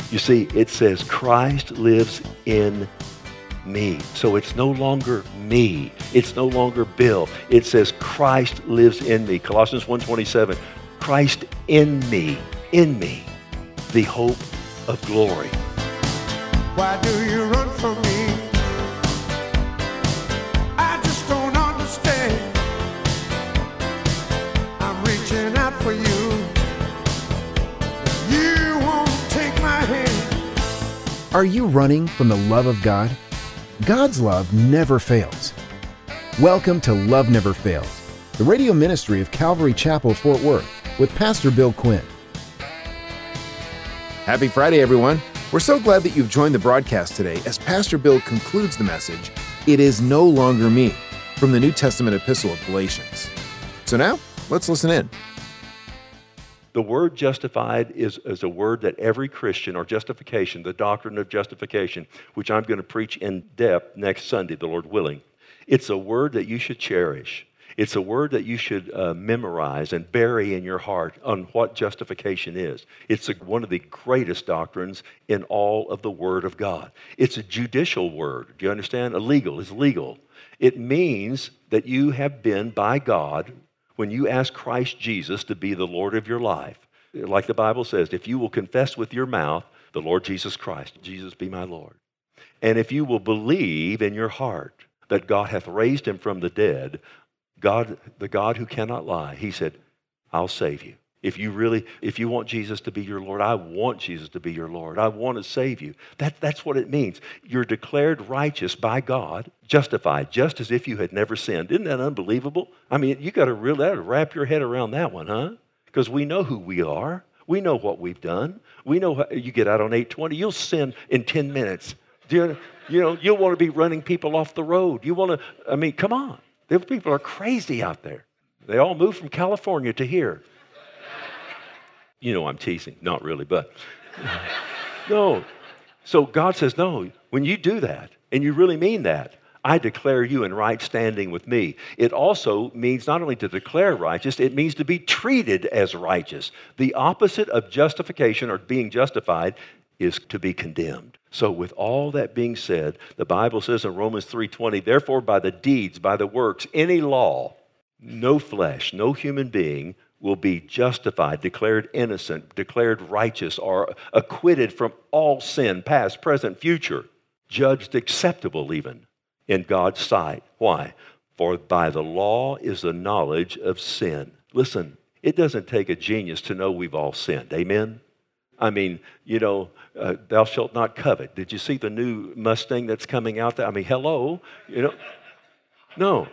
You see, it says Christ lives in me. So it's no longer me. It's no longer Bill. It says Christ lives in me. Colossians 1:27, Christ in me, the hope of glory. Why do you run from me? I just don't understand. I'm reaching out for you. You won't take my hand. Are you running from the love of God? God's love never fails. Welcome to Love Never Fails, the radio ministry of Calvary Chapel, Fort Worth, with Pastor Bill Quinn. Happy Friday, everyone. We're so glad that you've joined the broadcast today as Pastor Bill concludes the message, It Is No Longer Me, from the New Testament epistle of Galatians. So now, let's listen in. The word justified is a word that every Christian, or justification, the doctrine of justification, which I'm going to preach in depth next Sunday, the Lord willing. It's a word that you should cherish. It's a word that you should memorize and bury in your heart on what justification is. It's one of the greatest doctrines in all of the Word of God. It's a judicial word. Do you understand? Illegal is legal. It means that you have been, by God, when you ask Christ Jesus to be the Lord of your life, like the Bible says, if you will confess with your mouth the Lord Jesus Christ, Jesus be my Lord, and if you will believe in your heart that God hath raised him from the dead, God, the God who cannot lie, he said, I'll save you. If you want Jesus to be your Lord, I want Jesus to be your Lord. I want to save you. That's what it means. You're declared righteous by God, justified, just as if you had never sinned. Isn't that unbelievable? I mean, you got to really wrap your head around that one, huh? Because we know who we are. We know what we've done. We know you get out on 820, you'll sin in 10 minutes. You'll want to be running people off the road. Come on. The people are crazy out there. They all moved from California to here. You know I'm teasing. Not really, but no. So God says, no, when you do that, and you really mean that, I declare you in right standing with me. It also means not only to declare righteous, it means to be treated as righteous. The opposite of justification or being justified is to be condemned. So with all that being said, the Bible says in Romans 3:20, therefore by the deeds, by the works, any law, no flesh, no human being will be justified, declared innocent, declared righteous, or acquitted from all sin, past, present, future, judged acceptable even in God's sight. Why? For by the law is the knowledge of sin. Listen, it doesn't take a genius to know we've all sinned. Amen? I mean, thou shalt not covet. Did you see the new Mustang that's coming out there? I mean, hello? No.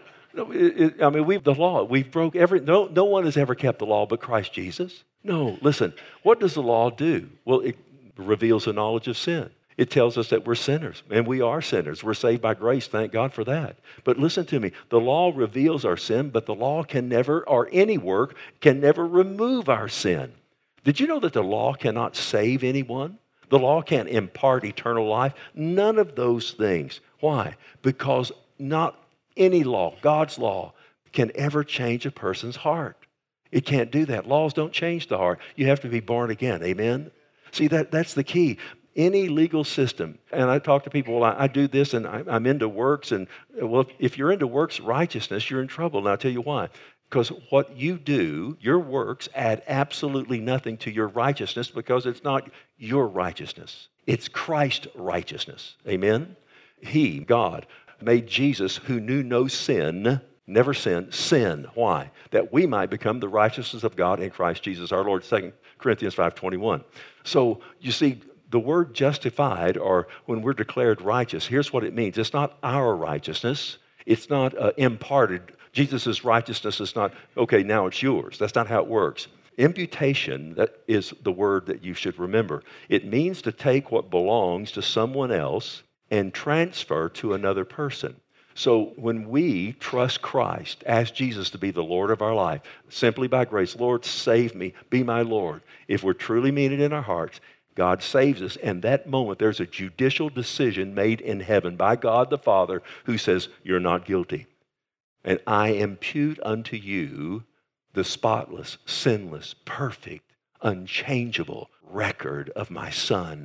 The law. We've broke no one has ever kept the law but Christ Jesus. No, listen, what does the law do? Well, it reveals the knowledge of sin. It tells us that we're sinners, and we are sinners. We're saved by grace, thank God for that. But listen to me, the law reveals our sin, but the law can never, or any work, can never remove our sin. Did you know that the law cannot save anyone? The law can't impart eternal life. None of those things. Why? Because not any law, God's law, can ever change a person's heart. It can't do that. Laws don't change the heart. You have to be born again. Amen? See, that's the key. Any legal system, and I talk to people, well, I do this and I'm into works, and well, if you're into works righteousness, you're in trouble. And I'll tell you why. Because what you do, your works, add absolutely nothing to your righteousness because it's not your righteousness. It's Christ's righteousness. Amen? He, God, made Jesus, who knew no sin, never sinned, sin. Why? That we might become the righteousness of God in Christ Jesus our Lord, 2 Corinthians 5:21. So, you see, the word justified, or when we're declared righteous, here's what it means. It's not our righteousness. It's not imparted. Jesus' righteousness is not, okay, now it's yours. That's not how it works. Imputation, that is the word that you should remember. It means to take what belongs to someone else and transfer to another person. So when we trust Christ, ask Jesus to be the Lord of our life, simply by grace, Lord, save me, be my Lord. If we're truly mean it in our hearts, God saves us. And that moment, there's a judicial decision made in heaven by God the Father who says, you're not guilty. And I impute unto you the spotless, sinless, perfect, unchangeable record of my Son,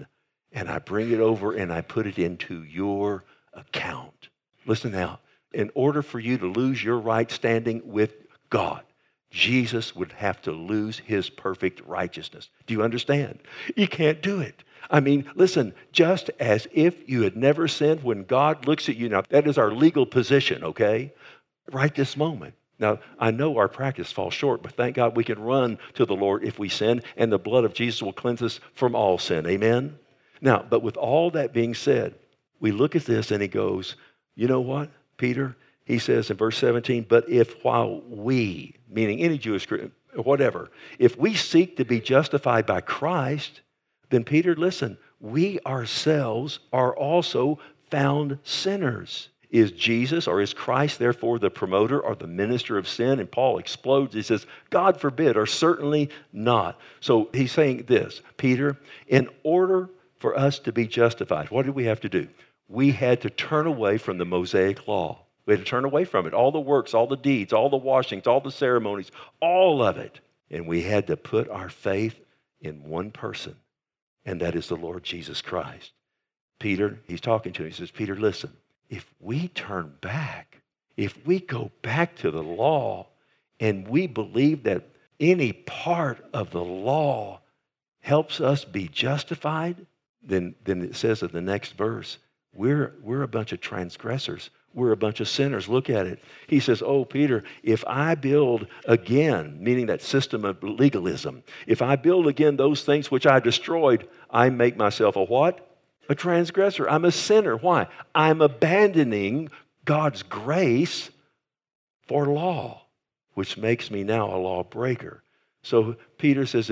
and I bring it over and I put it into your account. Listen now, in order for you to lose your right standing with God, Jesus would have to lose his perfect righteousness. Do you understand? You can't do it. I mean, listen, just as if you had never sinned, when God looks at you, now that is our legal position, okay? Right this moment. Now, I know our practice falls short, but thank God we can run to the Lord if we sin, and the blood of Jesus will cleanse us from all sin. Amen? Now, but with all that being said, we look at this and he goes, you know what, Peter? He says in verse 17, but if while we, meaning any Jewish, whatever, if we seek to be justified by Christ, then Peter, listen, we ourselves are also found sinners. Is Jesus or is Christ therefore the promoter or the minister of sin? And Paul explodes. He says, God forbid, or certainly not. So he's saying this, Peter, in order for us to be justified, what did we have to do? We had to turn away from the Mosaic law. We had to turn away from it. All the works, all the deeds, all the washings, all the ceremonies, all of it. And we had to put our faith in one person, and that is the Lord Jesus Christ. Peter, he's talking to him. He says, Peter, listen, if we turn back, if we go back to the law and we believe that any part of the law helps us be justified, then it says in the next verse, we're a bunch of transgressors. We're a bunch of sinners. Look at it. He says, oh, Peter, if I build again, meaning that system of legalism, if I build again those things which I destroyed, I make myself a what? A transgressor. I'm a sinner. Why? I'm abandoning God's grace for law, which makes me now a lawbreaker. So Peter says,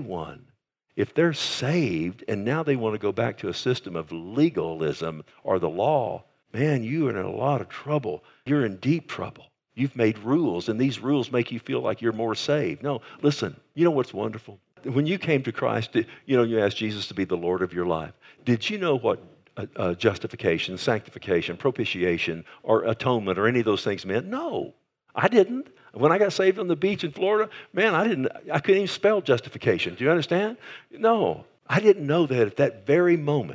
if they're saved and now they want to go back to a system of legalism or the law, man, you are in a lot of trouble. You're in deep trouble. You've made rules, and these rules make you feel like you're more saved. No, listen, you know what's wonderful? When you came to Christ, you asked Jesus to be the Lord of your life. Did you know what justification, sanctification, propitiation, or atonement, or any of those things meant? No, I didn't. When I got saved on the beach in Florida, man, I couldn't even spell justification. Do you understand? No, I didn't know that at that very moment,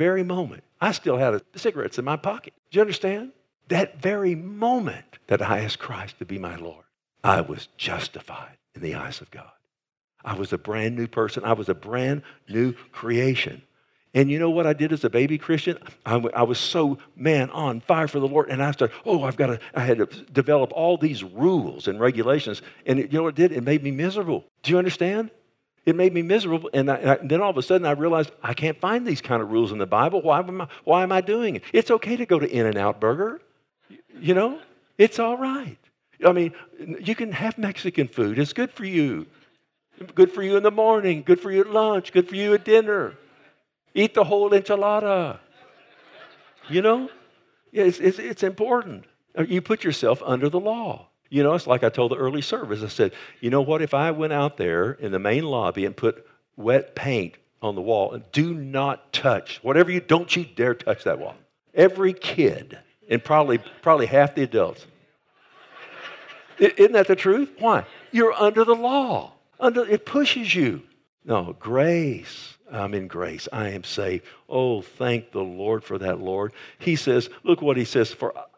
I still had cigarettes in my pocket. Do you understand? That very moment that I asked Christ to be my Lord, I was justified in the eyes of God. I was a brand new person. I was a brand new creation. And you know what I did as a baby Christian? I was so, on fire for the Lord. And I started, I had to develop all these rules and regulations. And you know what it did? It made me miserable. Do you understand? It made me miserable. And then all of a sudden I realized I can't find these kind of rules in the Bible. Why am I doing it? It's okay to go to In-N-Out Burger. You know, it's all right. I mean, you can have Mexican food. It's good for you. Good for you in the morning. Good for you at lunch. Good for you at dinner. Eat the whole enchilada. You know? Yeah, it's important. You put yourself under the law. You know, it's like I told the early service. I said, you know what? If I went out there in the main lobby and put wet paint on the wall, and do not touch, don't you dare touch that wall. Every kid, and probably half the adults. Isn't that the truth? Why? You're under the law. It pushes you. No, grace. I'm in grace. I am saved. Oh, thank the Lord for that, Lord. He says, look what he says,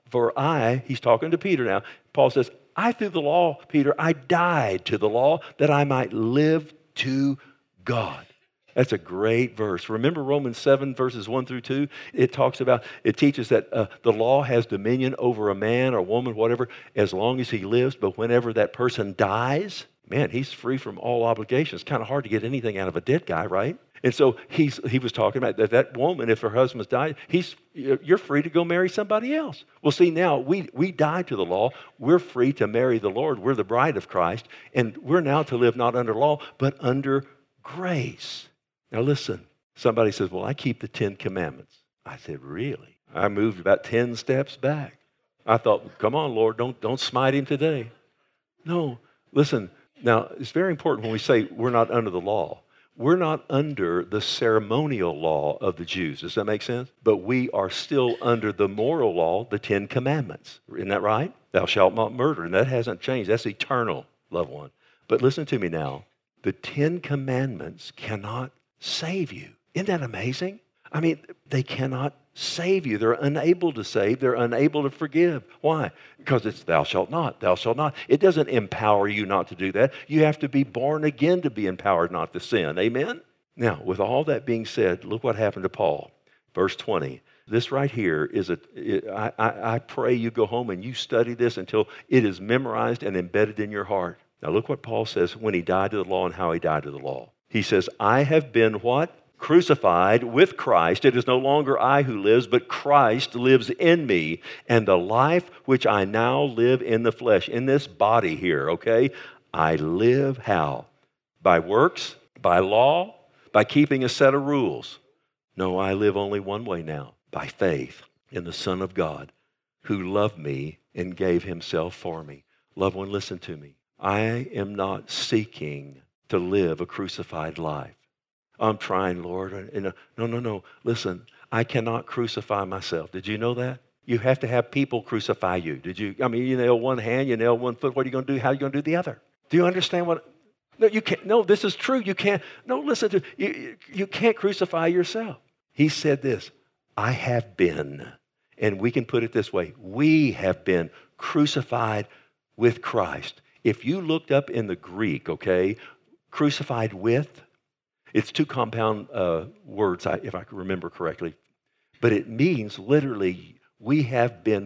he's talking to Peter now. Paul says, I through the law, Peter, I died to the law that I might live to God. That's a great verse. Remember Romans 7 verses 1 through 2? It teaches that the law has dominion over a man or woman, whatever, as long as he lives. But whenever that person dies, man, he's free from all obligations. It's kind of hard to get anything out of a dead guy, right? And so he was talking about that woman, if her husband's died, you're free to go marry somebody else. Well, see, now we died to the law. We're free to marry the Lord. We're the bride of Christ. And we're now to live not under law, but under grace. Now listen, somebody says, well, I keep the 10 commandments. I said, really? I moved about 10 steps back. I thought, come on, Lord, don't smite him today. No, listen, now it's very important when we say we're not under the law. We're not under the ceremonial law of the Jews. Does that make sense? But we are still under the moral law, the 10 commandments. Isn't that right? Thou shalt not murder. And that hasn't changed. That's eternal, loved one. But listen to me now. The 10 commandments cannot save you. Isn't that amazing? I mean, they cannot save you. They're unable to save. They're unable to forgive. Why? Because it's thou shalt not, thou shalt not. It doesn't empower you not to do that. You have to be born again to be empowered not to sin. Amen? Now, with all that being said, look what happened to Paul. Verse 20. This right here is I pray you go home and you study this until it is memorized and embedded in your heart. Now look what Paul says when he died to the law and how he died to the law. He says, I have been what? Crucified with Christ. It is no longer I who lives, but Christ lives in me. And the life which I now live in the flesh, in this body here, okay? I live how? By works? By law? By keeping a set of rules? No, I live only one way now. By faith in the Son of God who loved me and gave himself for me. Loved one, listen to me. I am not seeking to live a crucified life. I'm trying, Lord. No. Listen, I cannot crucify myself. Did you know that? You have to have people crucify you. Did you? I mean, you nail one hand, you nail one foot. What are you going to do? How are you going to do the other? Do you understand what? No, you can't. No, this is true. You can't. No, listen to you can't crucify yourself. He said this, I have been, and we can put it this way, we have been crucified with Christ. If you looked up in the Greek, okay, crucified with, it's two compound words, if I can remember correctly, but it means literally we have been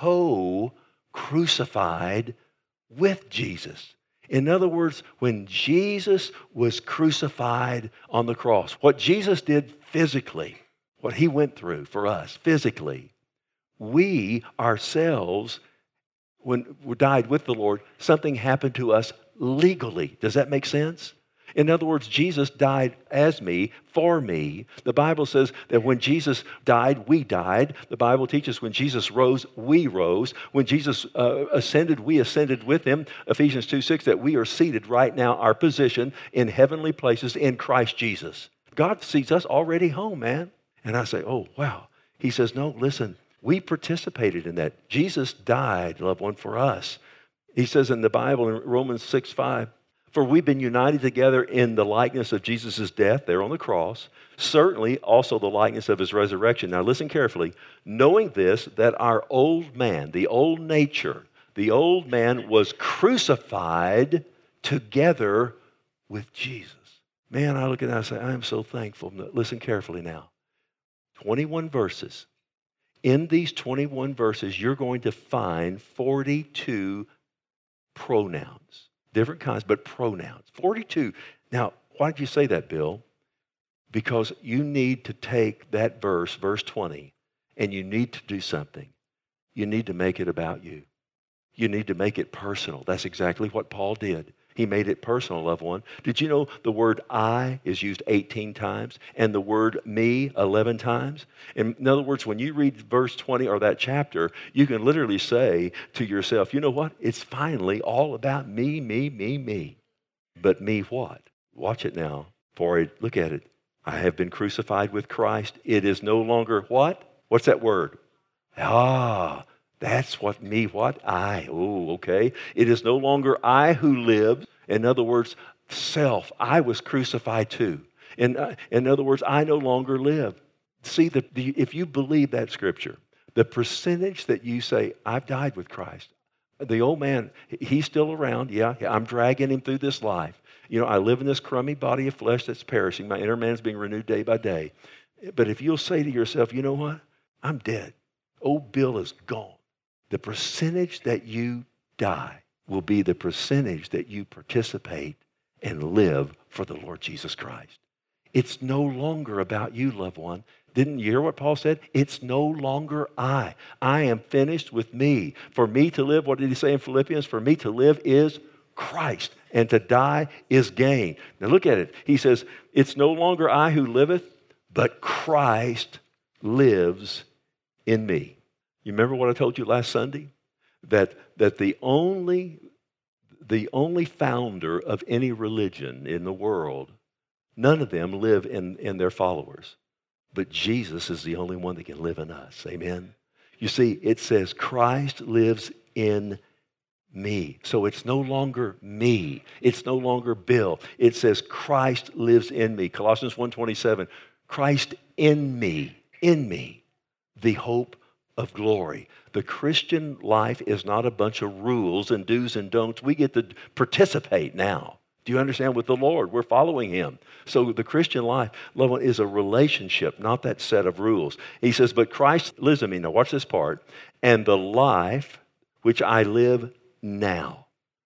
co-crucified with Jesus. In other words, when Jesus was crucified on the cross, what Jesus did physically, what he went through for us physically, we ourselves, when we died with the Lord, something happened to us legally. Does that make sense? In other words, Jesus died as me, for me. The Bible says that when Jesus died, we died. The Bible teaches when Jesus rose, we rose. When Jesus ascended, we ascended with him. Ephesians 2:6, that we are seated right now, our position in heavenly places in Christ Jesus. God sees us already home, man. And I say, oh, wow. He says, no, listen, we participated in that. Jesus died, loved one, for us. He says in the Bible in Romans 6:5, for we've been united together in the likeness of Jesus' death there on the cross, certainly also the likeness of his resurrection. Now listen carefully. Knowing this, that our old man, the old nature, the old man was crucified together with Jesus. Man, I look at that and I say, I am so thankful. Listen carefully now. 21 verses. In these 21 verses, you're going to find 42 pronouns. Different kinds, but pronouns. 42. Now, why did you say that, Bill? Because you need to take that verse, verse 20, and you need to do something. You need to make it about you. You need to make it personal. That's exactly what Paul did. He made it personal, loved one. Did you know the word I is used 18 times and the word me 11 times? In other words, when you read verse 20 or that chapter, you can literally say to yourself, you know what? It's finally all about me, me, me, me. But me what? Watch it now. Look at it. I have been crucified with Christ. It is no longer what? What's that word? That's what me, what? I. Oh, okay. It is no longer I who lives. In other words, self. I was crucified too. In other words, I no longer live. See, if you believe that scripture, the percentage that you say, I've died with Christ. The old man, he's still around. Yeah, I'm dragging him through this life. You know, I live in this crummy body of flesh that's perishing. My inner man is being renewed day by day. But if you'll say to yourself, you know what? I'm dead. Old Bill is gone. The percentage that you die will be the percentage that you participate and live for the Lord Jesus Christ. It's no longer about you, loved one. Didn't you hear what Paul said? It's no longer I. I am finished with me. For me to live, what did he say in Philippians? For me to live is Christ, and to die is gain. Now look at it. He says, it's no longer I who liveth, but Christ lives in me. You remember what I told you last Sunday? That the only founder of any religion in the world, none of them live in their followers. But Jesus is the only one that can live in us. Amen? You see, it says Christ lives in me. So it's no longer me. It's no longer Bill. It says Christ lives in me. Colossians 1:27. Christ in me, the hope of glory. The Christian life is not a bunch of rules and do's and don'ts. We get to participate now. Do you understand? With the Lord, we're following Him. So the Christian life, loved one, is a relationship, not that set of rules. He says, but Christ lives in me. Now watch this part. And the life which I live now.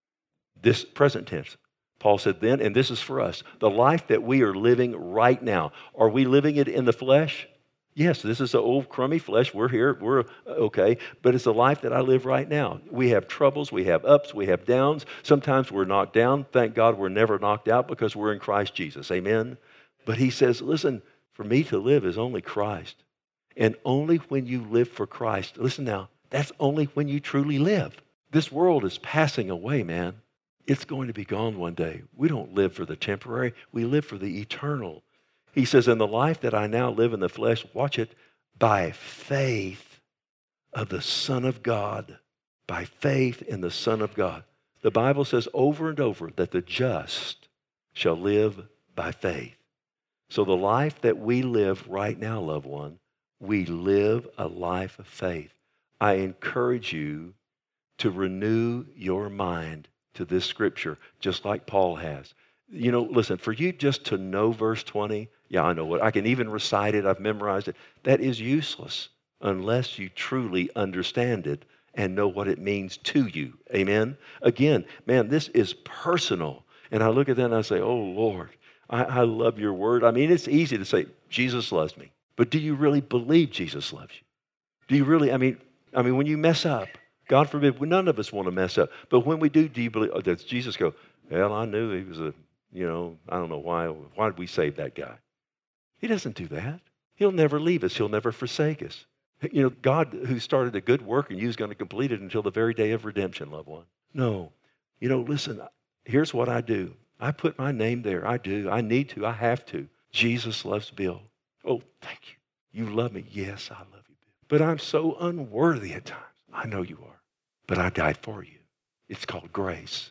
This present tense. Paul said then, and this is for us, the life that we are living right now. Are we living it in the flesh? Yes, this is the old crummy flesh. We're here. We're okay. But it's the life that I live right now. We have troubles. We have ups. We have downs. Sometimes we're knocked down. Thank God we're never knocked out because we're in Christ Jesus. Amen? But he says, listen, for me to live is only Christ. And only when you live for Christ, listen now, that's only when you truly live. This world is passing away, man. It's going to be gone one day. We don't live for the temporary. We live for the eternal. He says, in the life that I now live in the flesh, watch it, by faith of the Son of God. By faith in the Son of God. The Bible says over and over that the just shall live by faith. So the life that we live right now, loved one, we live a life of faith. I encourage you to renew your mind to this scripture, just like Paul has. You know, listen, for you just to know verse 20, yeah, I know what, I can even recite it, I've memorized it. That is useless unless you truly understand it and know what it means to you. Amen? Again, man, this is personal. And I look at that and I say, oh, Lord, I love your word. I mean, it's easy to say, Jesus loves me. But do you really believe Jesus loves you? Do you really, I mean, when you mess up, God forbid, none of us want to mess up. But when we do you believe, does Jesus go, well, I knew he was I don't know why did we save that guy? He doesn't do that. He'll never leave us. He'll never forsake us. You know, God who started a good work in you is going to complete it until the very day of redemption, loved one. No. You know, listen, here's what I do. I put my name there. I do. I need to. I have to. Jesus loves Bill. Oh, thank you. You love me. Yes, I love you, Bill. But I'm so unworthy at times. I know you are. But I died for you. It's called grace.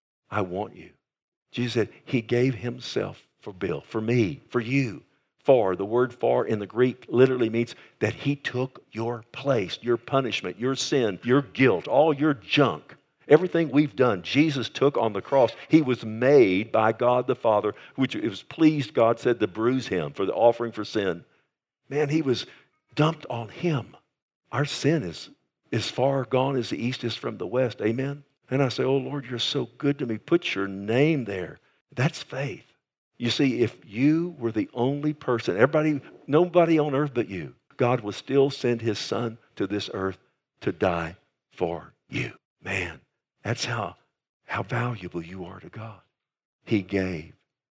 I want you. Jesus said he gave himself for Bill, for me, for you. For, the word for in the Greek literally means that he took your place, your punishment, your sin, your guilt, all your junk. Everything we've done, Jesus took on the cross. He was made by God the Father, which it was pleased, God said, to bruise him for the offering for sin. Man, he was dumped on him. Our sin is as far gone as the east is from the west. Amen? And I say, oh, Lord, you're so good to me. Put your name there. That's faith. You see, if you were the only person, nobody on earth but you, God would still send his son to this earth to die for you. Man, that's how valuable you are to God. He gave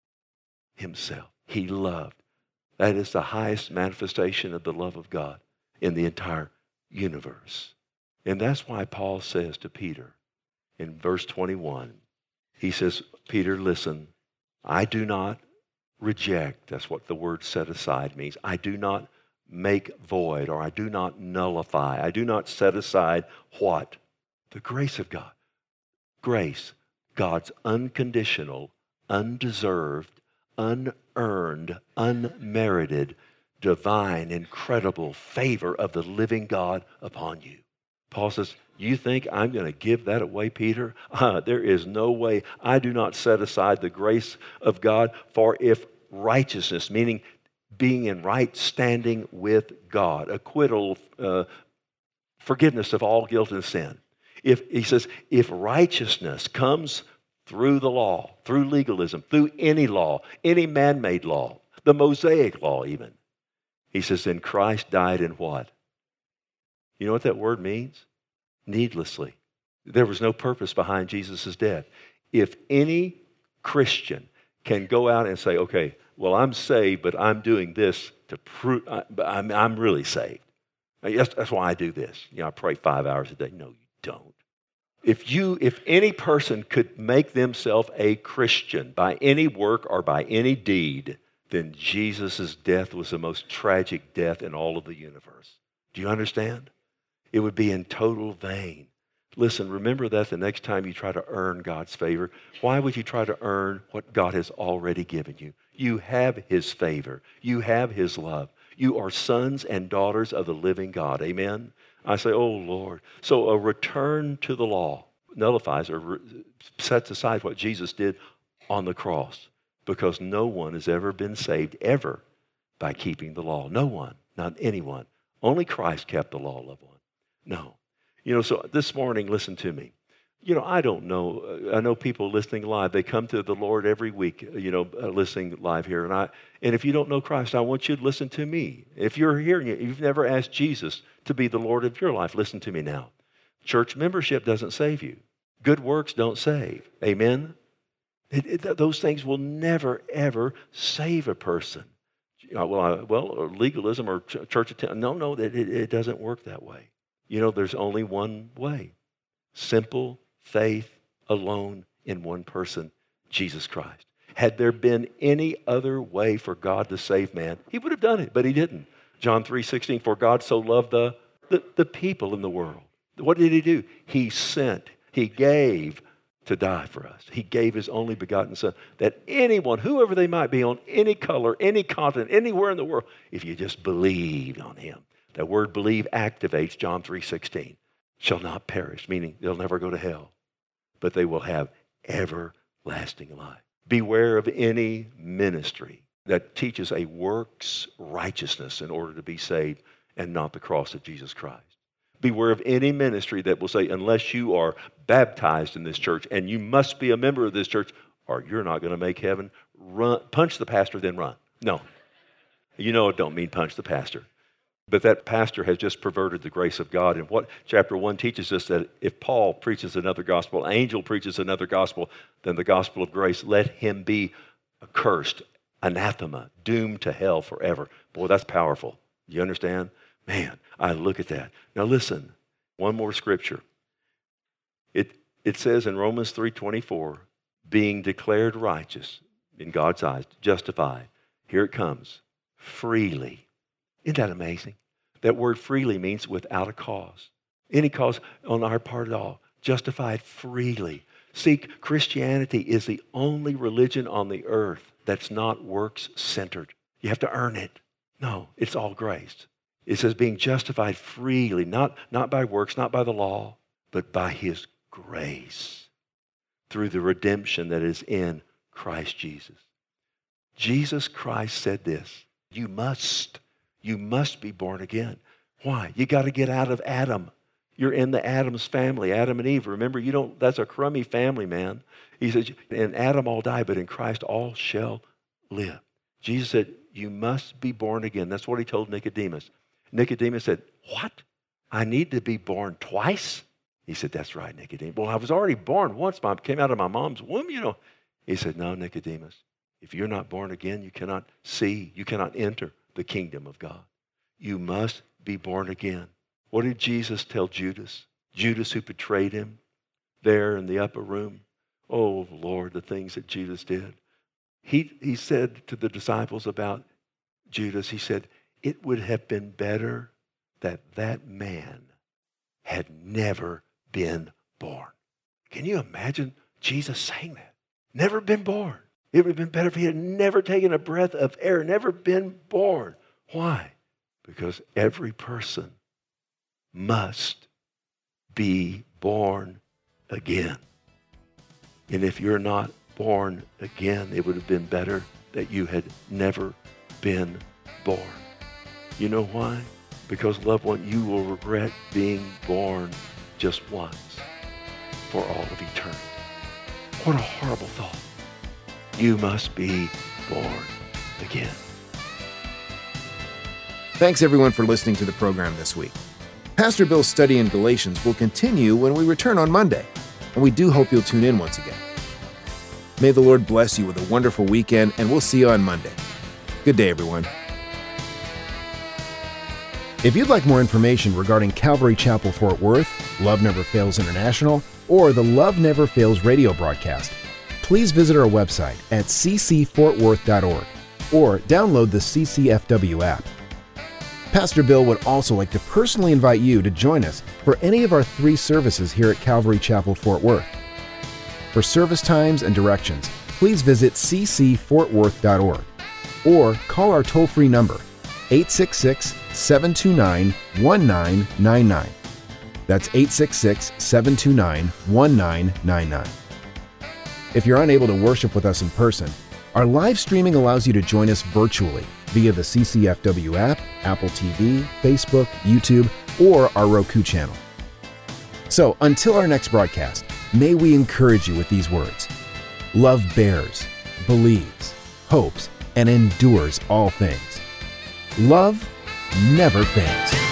himself. He loved. That is the highest manifestation of the love of God in the entire universe. And that's why Paul says to Peter in verse 21, he says, Peter, listen, I do not reject. That's what the word set aside means. I do not make void, or I do not nullify. I do not set aside what? The grace of God. Grace, God's unconditional, undeserved, unearned, unmerited, divine, incredible favor of the living God upon you. Paul says, you think I'm going to give that away, Peter? There is no way. I do not set aside the grace of God, for if righteousness, meaning being in right standing with God, acquittal, forgiveness of all guilt and sin. He says, if righteousness comes through the law, through legalism, through any law, any man-made law, the Mosaic law even, he says, then Christ died in what? You know what that word means? Needlessly. There was no purpose behind Jesus' death. If any Christian can go out and say, okay, well, I'm saved, but I'm doing this to prove I'm really saved. That's why I do this. You know, I pray 5 hours a day. No, you don't. If any person could make themselves a Christian by any work or by any deed, then Jesus' death was the most tragic death in all of the universe. Do you understand? It would be in total vain. Listen, remember that the next time you try to earn God's favor. Why would you try to earn what God has already given you? You have His favor. You have His love. You are sons and daughters of the living God. Amen? I say, oh, Lord. So a return to the law nullifies or sets aside what Jesus did on the cross, because no one has ever been saved ever by keeping the law. No one, not anyone. Only Christ kept the law, loved one. No. So this morning, listen to me. I don't know. I know people listening live, they come to the Lord every week, listening live here. And if you don't know Christ, I want you to listen to me. If you're here and you've never asked Jesus to be the Lord of your life, listen to me now. Church membership doesn't save you. Good works don't save. Amen? Those things will never, ever save a person. Or legalism or church attendance. No, it doesn't work that way. There's only one way. Simple faith alone in one person, Jesus Christ. Had there been any other way for God to save man, He would have done it, but He didn't. John 3:16, for God so loved the people in the world. What did He do? He sent, He gave to die for us. He gave His only begotten Son, that anyone, whoever they might be, on any color, any continent, anywhere in the world, if you just believed on Him. That word believe activates John 3:16. Shall not perish, meaning they'll never go to hell, but they will have everlasting life. Beware of any ministry that teaches a works righteousness in order to be saved and not the cross of Jesus Christ. Beware of any ministry that will say, unless you are baptized in this church and you must be a member of this church or you're not going to make heaven, run, punch the pastor, then run. No. It don't mean punch the pastor. But that pastor has just perverted the grace of God. And what chapter 1 teaches us, that if Paul preaches another gospel, angel preaches another gospel than the gospel of grace, let him be accursed, anathema, doomed to hell forever. Boy, that's powerful. You understand? Man, I look at that. Now listen, one more scripture. It says in Romans 3:24, being declared righteous in God's eyes, justified. Here it comes, freely. Isn't that amazing? That word freely means without a cause. Any cause on our part at all. Justified freely. See, Christianity is the only religion on the earth that's not works-centered. You have to earn it. No, it's all grace. It says being justified freely, not by works, not by the law, but by His grace through the redemption that is in Christ Jesus. Jesus Christ said this, you must be born again. Why? You got to get out of Adam. You're in the Adam's family, Adam and Eve. Remember, that's a crummy family, man. He said, in Adam all die, but in Christ all shall live. Jesus said, you must be born again. That's what He told Nicodemus. Nicodemus said, what? I need to be born twice? He said, that's right, Nicodemus. Well, I was already born once. I came out of my mom's womb, He said, no, Nicodemus, if you're not born again, you cannot enter the kingdom of God. You must be born again. What did Jesus tell Judas? Judas who betrayed Him there in the upper room. Oh, Lord, the things that Judas did. He said to the disciples about Judas, He said, it would have been better that man had never been born. Can you imagine Jesus saying that? Never been born. It would have been better if he had never taken a breath of air, never been born. Why? Because every person must be born again. And if you're not born again, it would have been better that you had never been born. You know why? Because, loved one, you will regret being born just once for all of eternity. What a horrible thought. You must be born again. Thanks, everyone, for listening to the program this week. Pastor Bill's study in Galatians will continue when we return on Monday, and we do hope you'll tune in once again. May the Lord bless you with a wonderful weekend, and we'll see you on Monday. Good day, everyone. If you'd like more information regarding Calvary Chapel Fort Worth, Love Never Fails International, or the Love Never Fails radio broadcast, please visit our website at ccfortworth.org or download the CCFW app. Pastor Bill would also like to personally invite you to join us for any of our 3 services here at Calvary Chapel, Fort Worth. For service times and directions, please visit ccfortworth.org or call our toll-free number, 866-729-1999. That's 866-729-1999. If you're unable to worship with us in person, our live streaming allows you to join us virtually via the CCFW app, Apple TV, Facebook, YouTube, or our Roku channel. So until our next broadcast, may we encourage you with these words. Love bears, believes, hopes, and endures all things. Love never fails.